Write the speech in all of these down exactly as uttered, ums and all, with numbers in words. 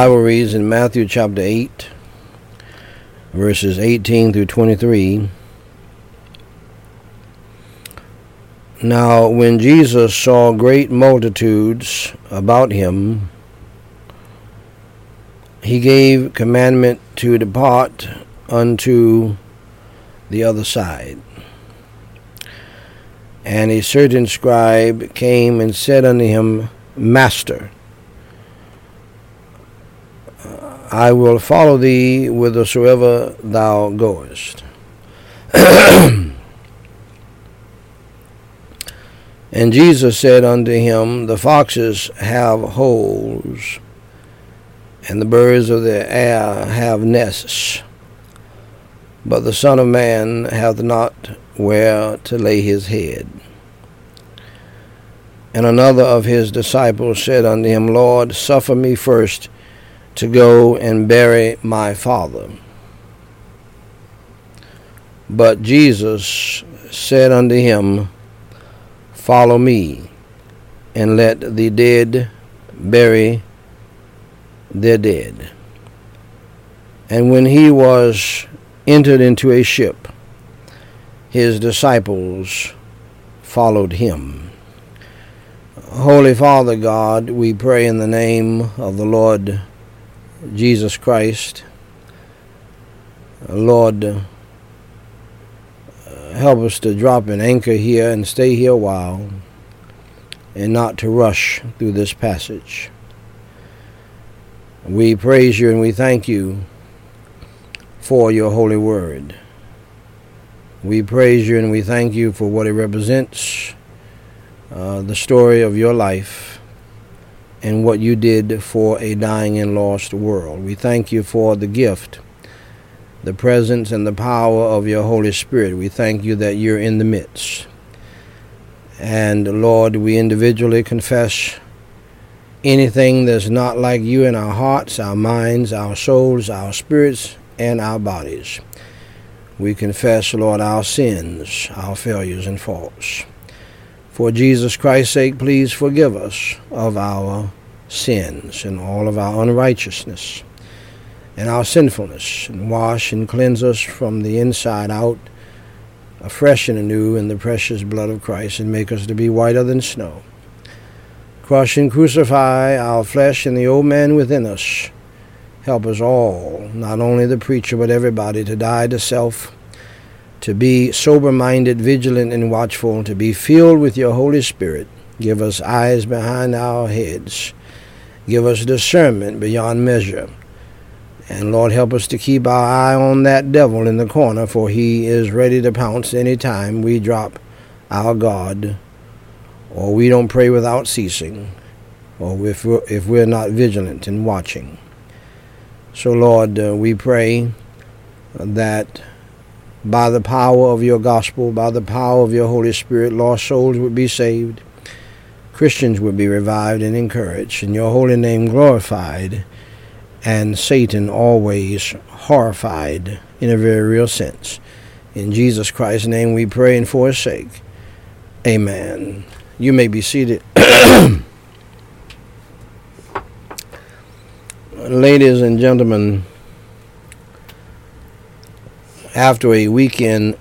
Bible reads in Matthew chapter eight, verses eighteen through twenty-three. Now, when Jesus saw great multitudes about him, he gave commandment to depart unto the other side. And a certain scribe came and said unto him, Master, I will follow thee whithersoever thou goest. And Jesus said unto him, The foxes have holes, and the birds of the air have nests, but the Son of Man hath not where to lay his head. And another of his disciples said unto him, Lord, suffer me first to go and bury my father. But Jesus said unto him, Follow me, and let the dead bury their dead. And when he was entered into a ship, his disciples followed him. Holy Father God, we pray in the name of the Lord Jesus Christ. Lord, help us to drop an anchor here and stay here a while, and not to rush through this passage. We praise you and we thank you for your holy word. We praise you and we thank you for what it represents, uh, the story of your life and what you did for a dying and lost world. We thank you for the gift, the presence and the power of your Holy Spirit. We thank you that you're in the midst. And Lord, we individually confess anything that's not like you in our hearts, our minds, our souls, our spirits, and our bodies. We confess, Lord, our sins, our failures and faults. For Jesus Christ's sake, please forgive us of our sins and all of our unrighteousness and our sinfulness, and wash and cleanse us from the inside out, afresh and anew in the precious blood of Christ, and make us to be whiter than snow. Crush and crucify our flesh and the old man within us. Help us all, not only the preacher, but everybody, to die to self, to be sober-minded, vigilant, and watchful, to be filled with your Holy Spirit. Give us eyes behind our heads. Give us discernment beyond measure. And Lord, help us to keep our eye on that devil in the corner, for he is ready to pounce any time we drop our guard, or we don't pray without ceasing, or if we're, if we're not vigilant and watching. So, Lord, uh, we pray that by the power of your gospel, by the power of your Holy Spirit, lost souls would be saved, Christians would be revived and encouraged, and your holy name glorified, and Satan always horrified in a very real sense. In Jesus Christ's name we pray, and for his sake, amen. You may be seated. Ladies and gentlemen, after a weekend,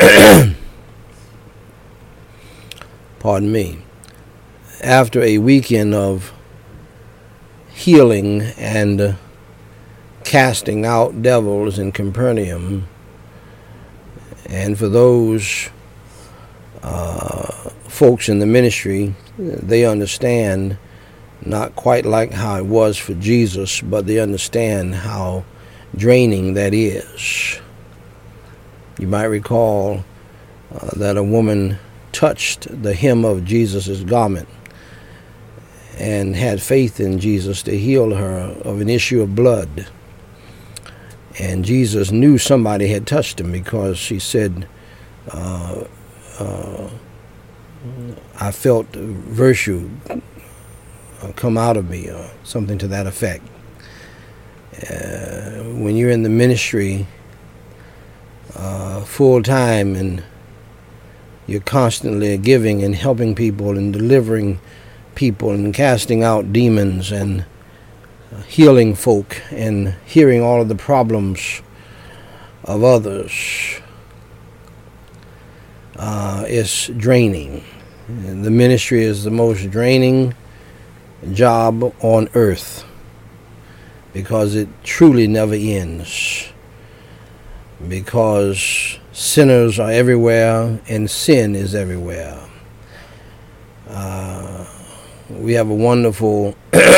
pardon me, after a weekend of healing and uh, casting out devils in Capernaum, and for those uh, folks in the ministry, they understand, not quite like how it was for Jesus, but they understand how draining that is. You might recall uh, that a woman touched the hem of Jesus' garment and had faith in Jesus to heal her of an issue of blood. And Jesus knew somebody had touched him, because she said, uh, uh, I felt virtue come out of me, or something to that effect. Uh, when you're in the ministry uh, full time, and you're constantly giving and helping people and delivering people and casting out demons and healing folk and hearing all of the problems of others uh, is draining. And the ministry is the most draining job on earth because it truly never ends. Because sinners are everywhere and sin is everywhere. Uh, we have a wonderful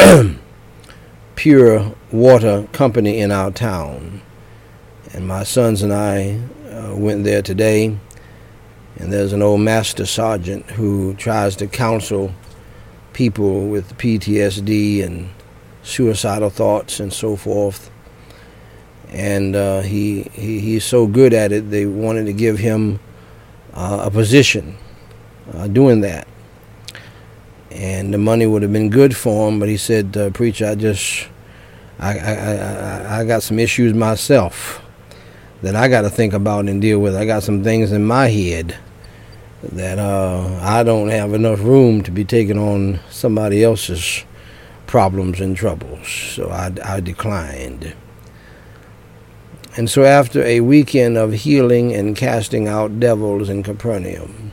pure water company in our town. And my sons and I uh, went there today. And there's an old master sergeant who tries to counsel people with P T S D and suicidal thoughts and so forth. And uh, he, he he's so good at it, they wanted to give him uh, a position uh, doing that. And the money would have been good for him, but he said, uh, preacher, I just, I, I, I, I got some issues myself that I got to think about and deal with. I got some things in my head that uh, I don't have enough room to be taking on somebody else's problems and troubles. So I, I declined. And so after a weekend of healing and casting out devils in Capernaum,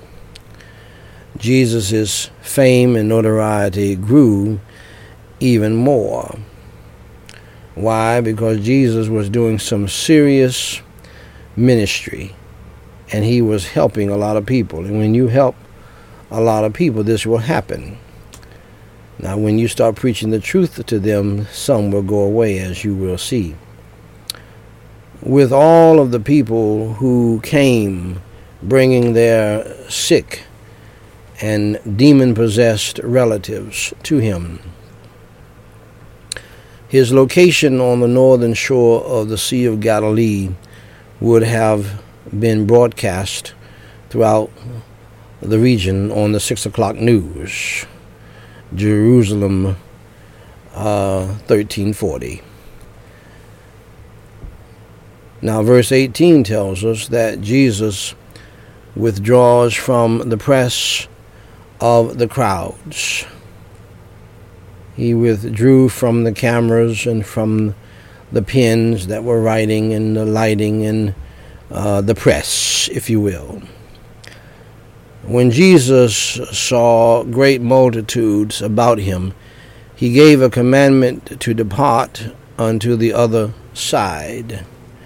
Jesus' fame and notoriety grew even more. Why? Because Jesus was doing some serious ministry, and he was helping a lot of people. And when you help a lot of people, this will happen. Now, when you start preaching the truth to them, some will go away, as you will see. With all of the people who came bringing their sick and demon-possessed relatives to him, his location on the northern shore of the Sea of Galilee would have been broadcast throughout the region on the six o'clock news. Jerusalem uh, thirteen forty. Now verse eighteen tells us that Jesus withdraws from the press of the crowds. He withdrew from the cameras and from the pens that were writing and the lighting and uh, the press, if you will. When Jesus saw great multitudes about him, he gave a commandment to depart unto the other side.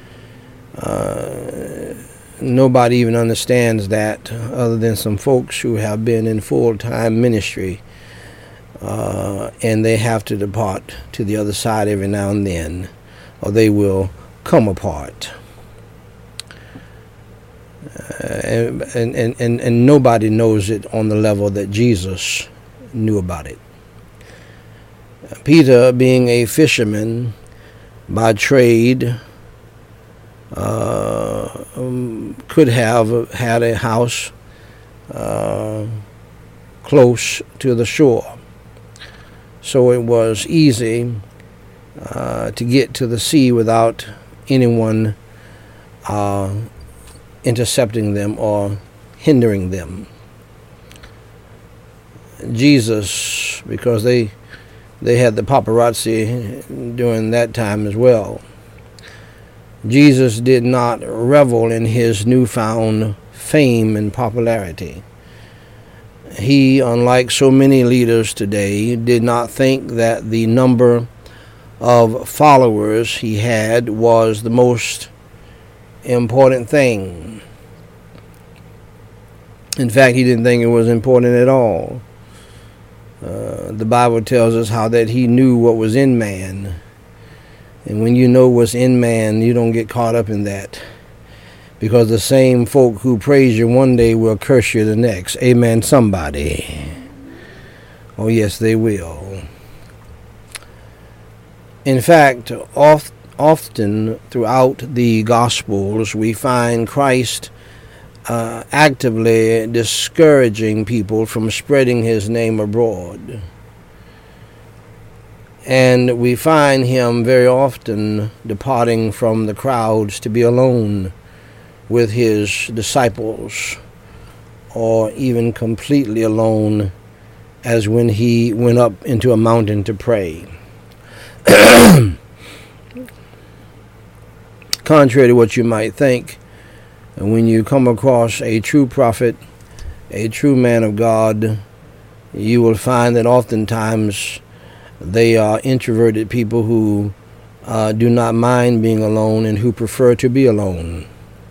Uh, nobody even understands that other than some folks who have been in full-time ministry, uh, and they have to depart to the other side every now and then, or they will come apart. Uh, and, and, and, and nobody knows it on the level that Jesus knew about it. Peter, being a fisherman by trade, uh, um, could have had a house uh, close to the shore. So it was easy uh, to get to the sea without anyone uh, intercepting them or hindering them. Jesus, because they they had the paparazzi during that time as well, Jesus did not revel in his newfound fame and popularity. He, unlike so many leaders today, did not think that the number of followers he had was the most important thing. In fact, he didn't think it was important at all. Uh, the Bible tells us how that he knew what was in man. And when you know what's in man, you don't get caught up in that. Because the same folk who praise you one day will curse you the next. Amen, somebody. Oh, yes, they will. In fact, oft, often throughout the Gospels, we find Christ uh, actively discouraging people from spreading his name abroad. And we find him very often departing from the crowds to be alone with his disciples, or even completely alone, as when he went up into a mountain to pray. Contrary to what you might think, when you come across a true prophet, a true man of God, you will find that oftentimes they are introverted people who uh, do not mind being alone and who prefer to be alone.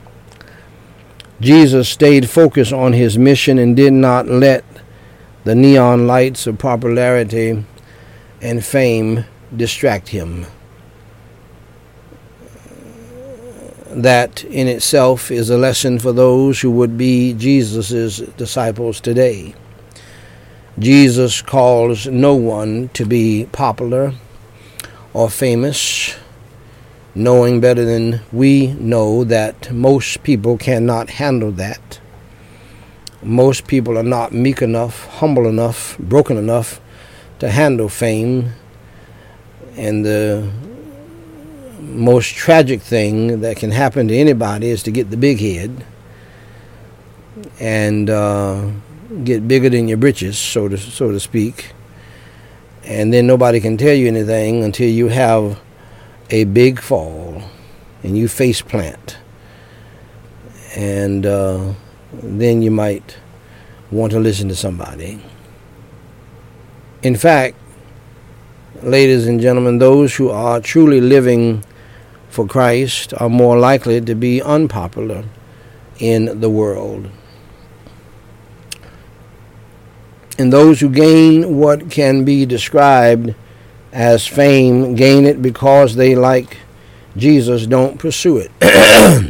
Jesus stayed focused on his mission and did not let the neon lights of popularity and fame distract him. That in itself is a lesson for those who would be Jesus' disciples today. Jesus calls no one to be popular or famous, knowing better than we know that most people cannot handle that. Most people are not meek enough, humble enough, broken enough to handle fame. And the most tragic thing that can happen to anybody is to get the big head and uh, get bigger than your britches, so to so to speak. And then nobody can tell you anything until you have a big fall and you face plant. And uh, then you might want to listen to somebody. In fact, ladies and gentlemen, those who are truly living for Christ are more likely to be unpopular in the world. And those who gain what can be described as fame gain it because they, like Jesus, don't pursue it.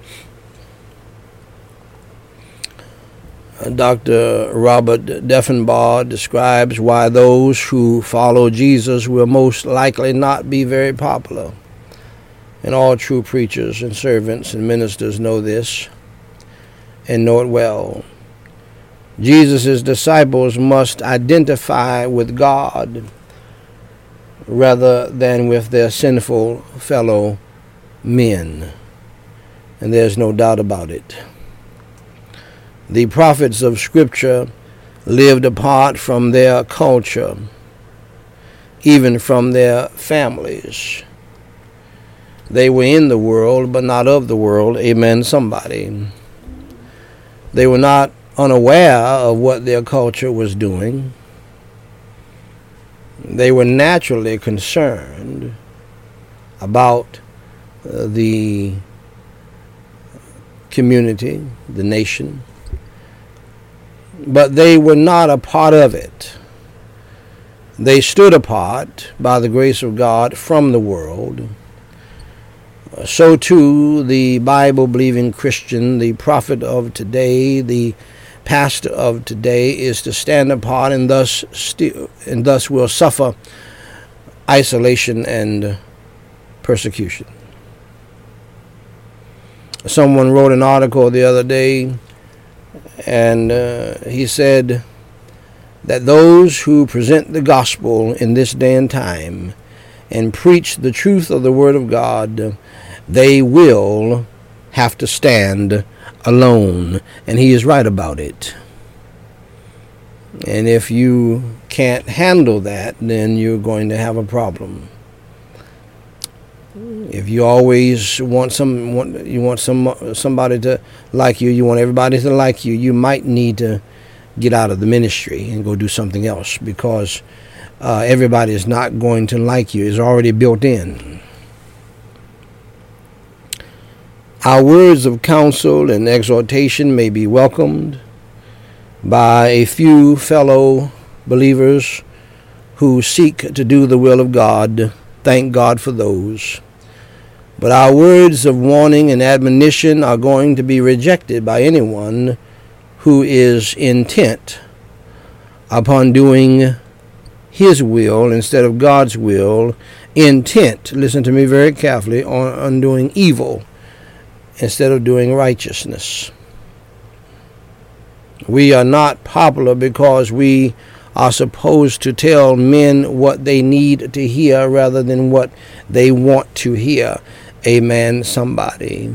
Doctor Robert Deffinbaugh describes why those who follow Jesus will most likely not be very popular. And all true preachers and servants and ministers know this and know it well. Jesus' disciples must identify with God rather than with their sinful fellow men. And there's no doubt about it. The prophets of Scripture lived apart from their culture, even from their families. They were in the world, but not of the world. Amen, somebody. They were not unaware of what their culture was doing. They were naturally concerned about uh, the community, the nation, but they were not a part of it. They stood apart by the grace of God from the world. So too, the Bible-believing Christian, the prophet of today, the pastor of today, is to stand apart and thus still, and thus will suffer isolation and persecution. Someone wrote an article the other day, and uh, he said that those who present the gospel in this day and time and preach the truth of the Word of God, they will have to stand alone. And he is right about it. And if you can't handle that, then you're going to have a problem. If you always want some, want, you want some somebody to like you, you want everybody to like you, you might need to get out of the ministry and go do something else, because uh, everybody is not going to like you. It's already built in. Our words of counsel and exhortation may be welcomed by a few fellow believers who seek to do the will of God. Thank God for those. But our words of warning and admonition are going to be rejected by anyone who is intent upon doing his will instead of God's will, intent, listen to me very carefully, on, on doing evil instead of doing righteousness. We are not popular because we are supposed to tell men what they need to hear rather than what they want to hear. Amen, somebody.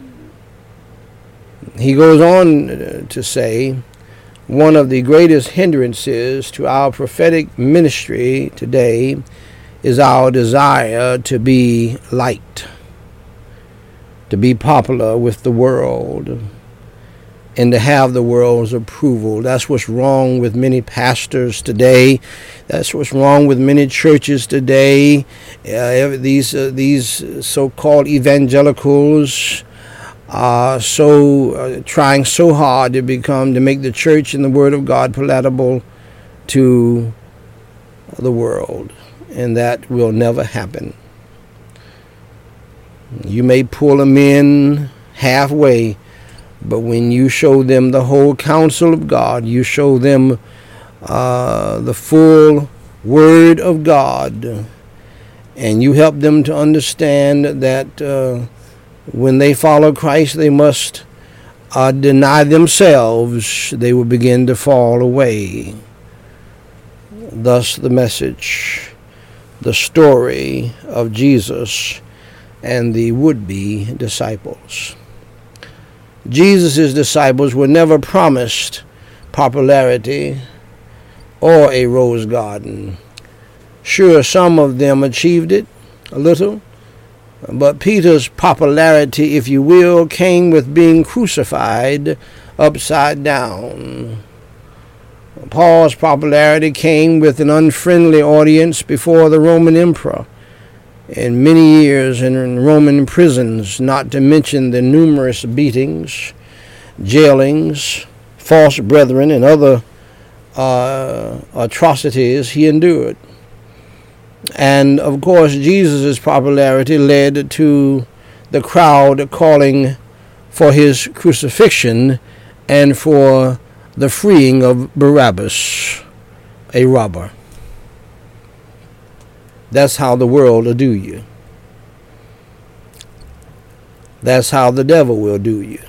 He goes on to say, one of the greatest hindrances to our prophetic ministry today is our desire to be liked, to be popular with the world, and to have the world's approval. That's what's wrong with many pastors today. That's what's wrong with many churches today. Uh, these uh, these so-called evangelicals are so uh, trying so hard to become to make the church and the Word of God palatable to the world, and that will never happen. You may pull them in halfway, but when you show them the whole counsel of God, you show them uh, the full Word of God, and you help them to understand that uh, when they follow Christ, they must uh, deny themselves, they will begin to fall away. Thus the message, the story of Jesus and the would-be disciples. Jesus' disciples were never promised popularity or a rose garden. Sure, some of them achieved it a little, but Peter's popularity, if you will, came with being crucified upside down. Paul's popularity came with an unfriendly audience before the Roman emperor, and many years in Roman prisons, not to mention the numerous beatings, jailings, false brethren, and other uh, atrocities he endured. And, of course, Jesus' popularity led to the crowd calling for his crucifixion and for the freeing of Barabbas, a robber. That's how the world will do you. That's how the devil will do you.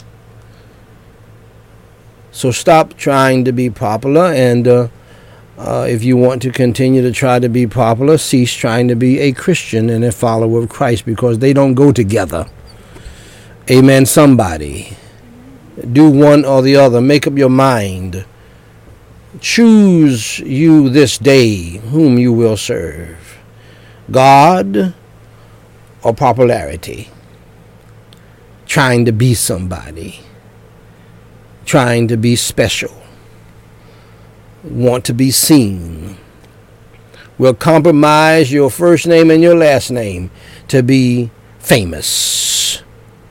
So stop trying to be popular, and uh, uh, if you want to continue to try to be popular, cease trying to be a Christian and a follower of Christ, because they don't go together. Amen, somebody. Do one or the other. Make up your mind. Choose you this day whom you will serve. God or popularity? Trying to be somebody. Trying to be special. Want to be seen. Will compromise your first name and your last name to be famous.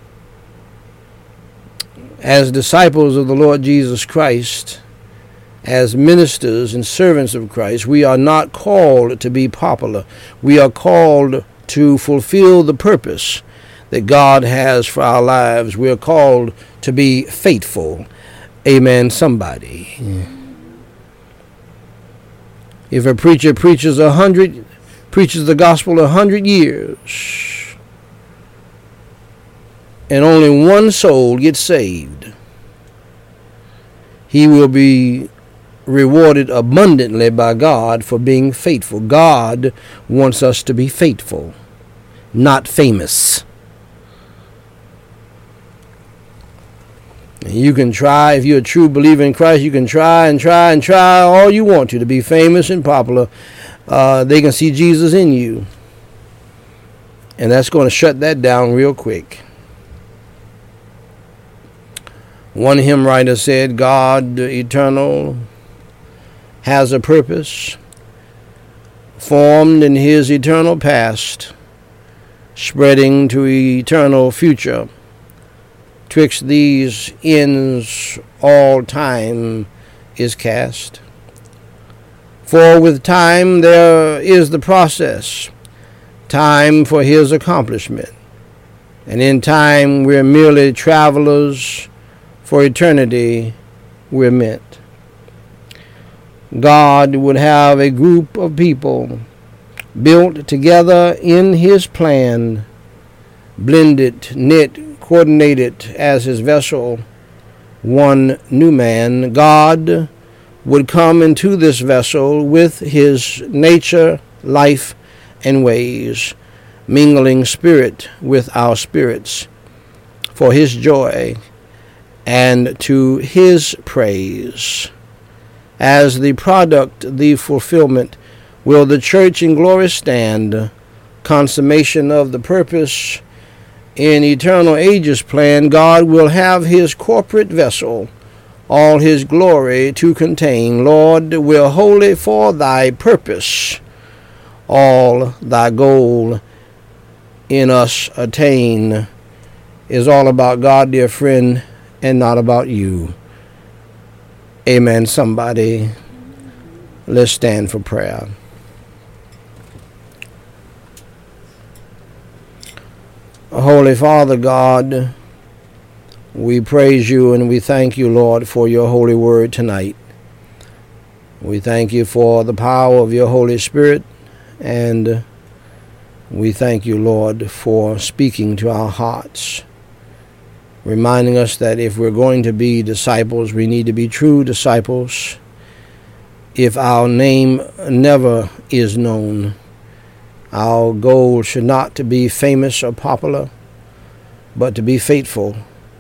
As disciples of the Lord Jesus Christ, as ministers and servants of Christ, we are not called to be popular. We are called to fulfill the purpose that God has for our lives. We are called to be faithful. Amen, somebody. Yeah. If a preacher preaches a hundred, preaches the gospel a hundred years, and only one soul gets saved, he will be rewarded abundantly by God for being faithful. God wants us to be faithful, not famous. You can try, if you're a true believer in Christ, you can try and try and try all you want to to be famous and popular. Uh, they can see Jesus in you, and that's going to shut that down real quick. One hymn writer said, God eternal has a purpose formed in his eternal past, spreading to eternal future. Twixt these ends all time is cast. For with time there is the process, time for his accomplishment. And in time we're merely travelers, for eternity we're meant. God would have a group of people built together in his plan, blended, knit, coordinated as his vessel, one new man. God would come into this vessel with his nature, life, and ways, mingling spirit with our spirits, for his joy and to his praise. As the product, the fulfillment will the church in glory stand, consummation of the purpose in eternal ages plan. God will have his corporate vessel, all his glory to contain. Lord, will wholly for thy purpose all thy goal in us attain. Is all about God, dear friend, and not about you. Amen. Somebody, let's stand for prayer. Holy Father God, we praise you and we thank you, Lord, for your holy word tonight. We thank you for the power of your Holy Spirit, and we thank you, Lord, for speaking to our hearts, reminding us that if we're going to be disciples, we need to be true disciples. If our name never is known, our goal should not to be famous or popular, but to be faithful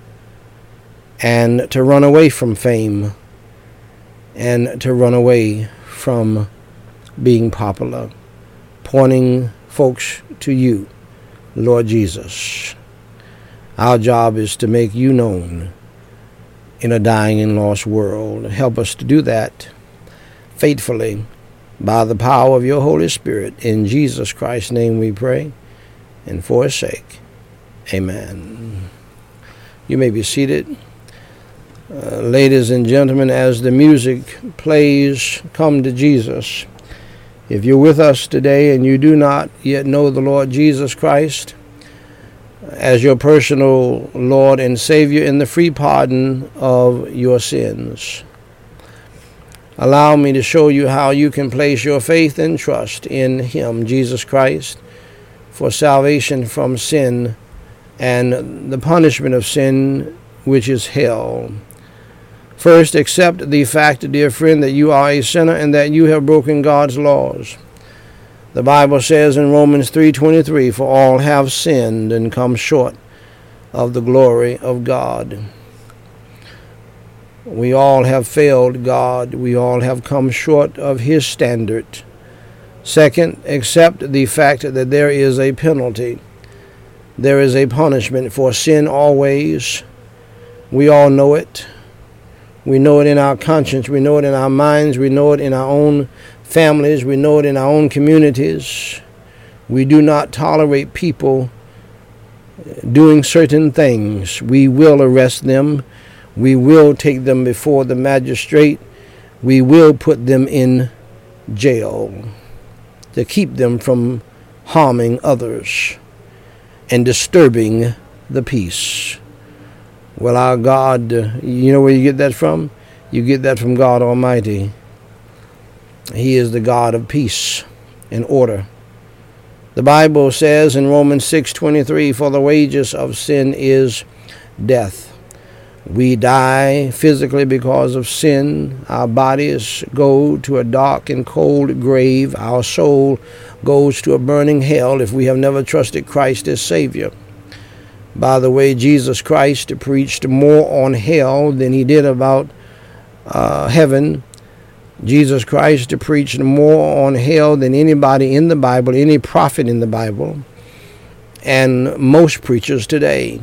and to run away from fame and to run away from being popular, pointing folks to you, Lord Jesus. Our job is to make you known in a dying and lost world. Help us to do that faithfully by the power of your Holy Spirit. In Jesus Christ's name we pray, and for his sake, amen. You may be seated. Uh, ladies and gentlemen, as the music plays, Come to Jesus. If you're with us today and you do not yet know the Lord Jesus Christ as your personal Lord and Savior in the free pardon of your sins, allow me to show you how you can place your faith and trust in him, Jesus Christ, for salvation from sin and the punishment of sin, which is hell. First, accept the fact, dear friend, that you are a sinner and that you have broken God's laws. The Bible says in Romans three twenty-three, for all have sinned and come short of the glory of God. We all have failed God. We all have come short of his standard. Second, accept the fact that there is a penalty. There is a punishment for sin always. We all know it. We know it in our conscience. We know it in our minds. We know it in our own families. We know it in our own communities. We do not tolerate people doing certain things. We will arrest them. We will take them before the magistrate. We will put them in jail to keep them from harming others and disturbing the peace. Well, our God, you know where you get that from? You get that from God Almighty. He is the God of peace and order. The Bible says in Romans six twenty-three, for the wages of sin is death. We die physically because of sin. Our bodies go to a dark and cold grave. Our soul goes to a burning hell if we have never trusted Christ as Savior. By the way, Jesus Christ preached more on hell than he did about uh, heaven. Jesus Christ preached more on hell than anybody in the Bible, any prophet in the Bible, and most preachers today.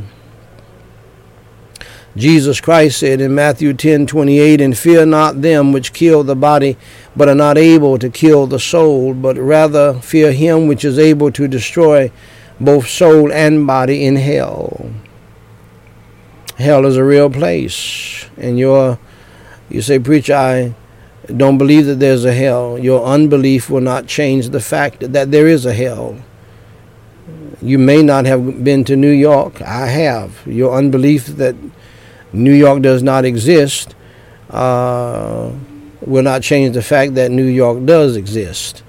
Jesus Christ said in Matthew ten twenty-eight, and fear not them which kill the body, but are not able to kill the soul, but rather fear him which is able to destroy both soul and body in hell. Hell is a real place. And you're, you say, preacher, I don't believe that there's a hell. Your unbelief will not change the fact that there is a hell. You may not have been to New York. I have. Your unbelief that New York does not exist uh, will not change the fact that New York does exist.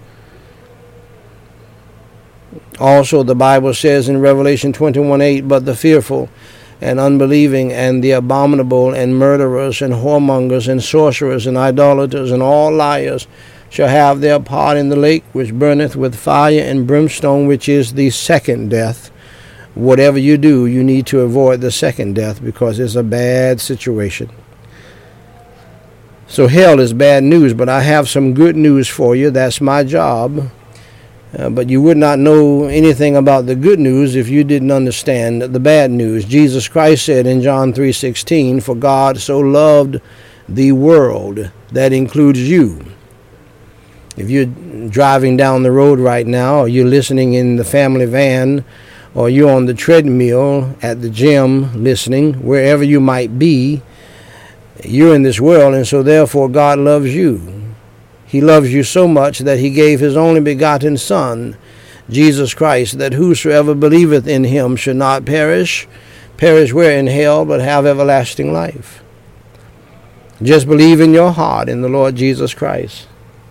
Also, the Bible says in Revelation twenty-one eight, but the fearful and unbelieving and the abominable and murderers and whoremongers and sorcerers and idolaters and all liars shall have their part in the lake which burneth with fire and brimstone, which is the second death. Whatever you do, you need to avoid the second death because it's a bad situation. So hell is bad news, but I have some good news for you. That's my job. Uh, but you would not know anything about the good news if you didn't understand the bad news. Jesus Christ said in John three sixteen, "For God so loved the world," that includes you. If you're driving down the road right now, or you're listening in the family van, or you're on the treadmill at the gym listening, wherever you might be, you're in this world, and so therefore God loves you. He loves you so much that he gave his only begotten Son, Jesus Christ, that whosoever believeth in him should not perish, perish where? In hell, but have everlasting life. Just believe in your heart in the Lord Jesus Christ,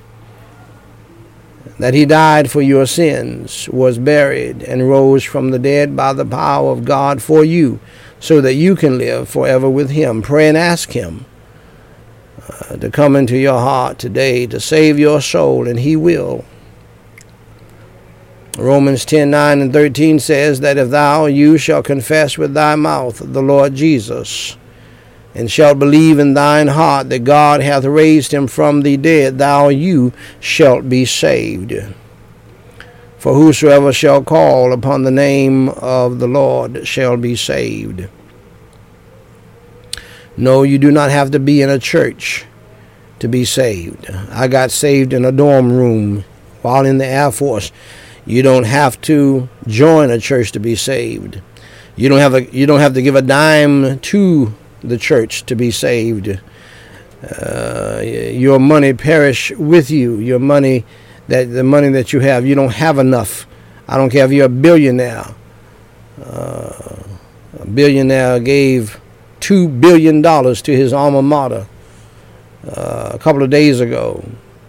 that he died for your sins, was buried, and rose from the dead by the power of God for you, so that you can live forever with him. Pray and ask him Uh, to come into your heart today to save your soul, and he will. Romans ten nine and thirteen says that if thou, you shall confess with thy mouth the Lord Jesus, and shalt believe in thine heart that God hath raised him from the dead, thou, you shalt be saved. For whosoever shall call upon the name of the Lord shall be saved. No, you do not have to be in a church to be saved. I got saved in a dorm room while in the Air Force. You don't have to join a church to be saved. You don't have a you don't have to give a dime to the church to be saved. Uh, your money perish with you. Your money, that the money that you have, you don't have enough. I don't care if you're a billionaire. Uh, a billionaire gave two billion dollars to his alma mater uh, a couple of days ago.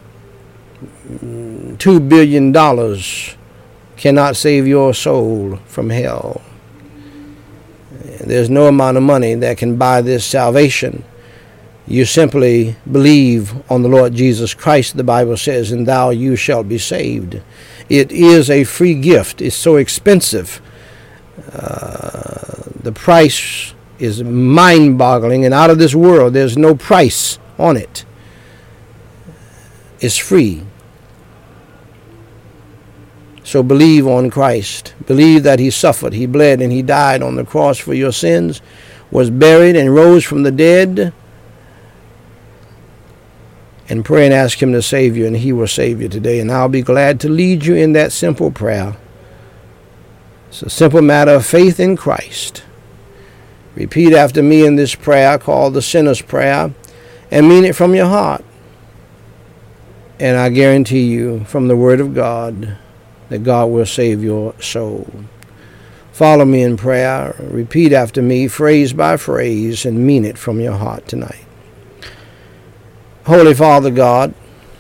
Two billion dollars cannot save your soul from hell. There's no amount of money that can buy this salvation. You simply believe on the Lord Jesus Christ, the Bible says, and thou, you shalt be saved. It is a free gift. It's so expensive. Uh, the price is mind-boggling and out of this world. There's no price on it. It's free. So believe on Christ. Believe that he suffered, he bled, and he died on the cross for your sins, was buried, and rose from the dead. And pray and ask him to save you, and he will save you today. And I'll be glad to lead you in that simple prayer. It's a simple matter of faith in Christ. Repeat after me in this prayer called the Sinner's Prayer, and mean it from your heart. And I guarantee you from the Word of God that God will save your soul. Follow me in prayer. Repeat after me, phrase by phrase, and mean it from your heart tonight. Holy Father God,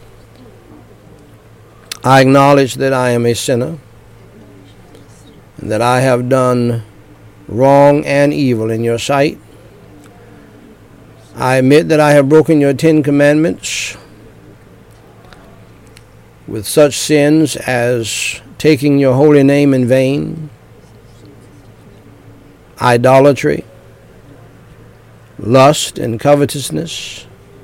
I acknowledge that I am a sinner, and that I have done wrong and evil in your sight. I admit that I have broken your Ten Commandments with such sins as taking your holy name in vain, idolatry, lust and covetousness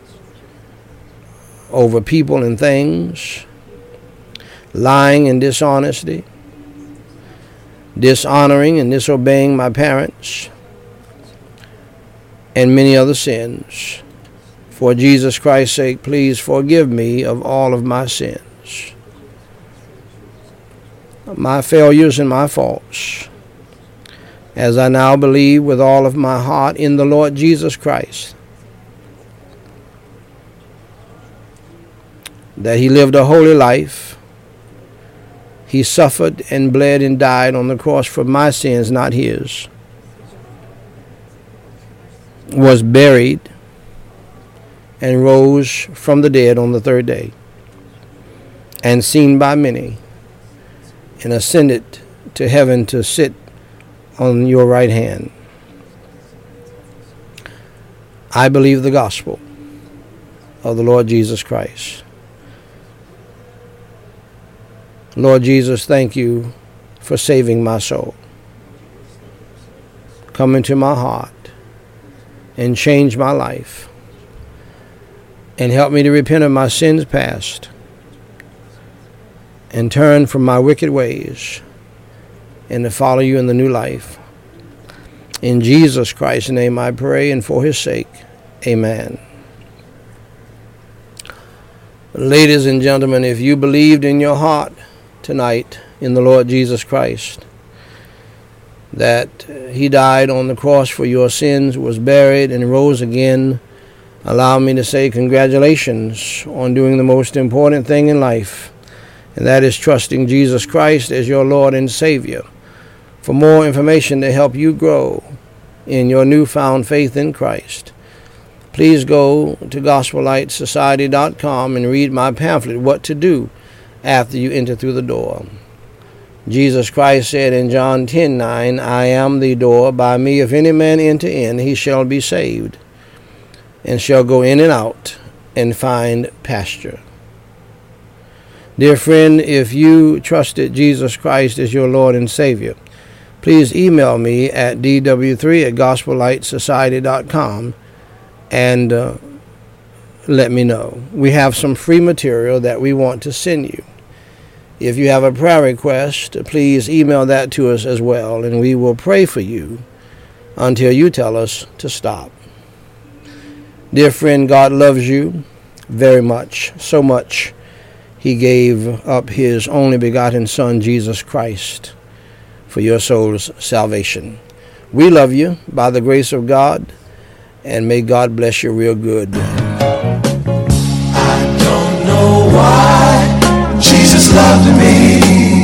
over people and things, lying and dishonesty, dishonoring and disobeying my parents, and many other sins. For Jesus Christ's sake, please forgive me of all of my sins, my failures and my faults, as I now believe with all of my heart in the Lord Jesus Christ, that he lived a holy life. He suffered and bled and died on the cross for my sins, not his. Was buried and rose from the dead on the third day, and seen by many, and ascended to heaven to sit on your right hand. I believe the gospel of the Lord Jesus Christ. Lord Jesus, thank you for saving my soul. Come into my heart and change my life. and help me to repent of my sins past and turn from my wicked ways and to follow you in the new life. In Jesus Christ's name I pray, and for his sake, amen. Ladies and gentlemen, if you believed in your heart tonight in the Lord Jesus Christ, that he died on the cross for your sins, was buried, and rose again, allow me to say congratulations on doing the most important thing in life, and that is trusting Jesus Christ as your Lord and Savior. For more information to help you grow in your newfound faith in Christ, please go to gospel light society dot com and read my pamphlet, What to Do After You Enter Through the Door. Jesus Christ said in John ten nine, I am the door. By me if any man enter in, he shall be saved, and shall go in and out and find pasture. Dear friend, if you trusted Jesus Christ as your Lord and Savior, please email me at d w three at gospel light society dot com and uh, let me know. We have some free material that we want to send you. If you have a prayer request, please email that to us as well, and we will pray for you until you tell us to stop. Dear friend, God loves you very much, so much he gave up his only begotten Son, Jesus Christ, for your soul's salvation. We love you by the grace of God, and may God bless you real good. I don't know why Jesus loved me.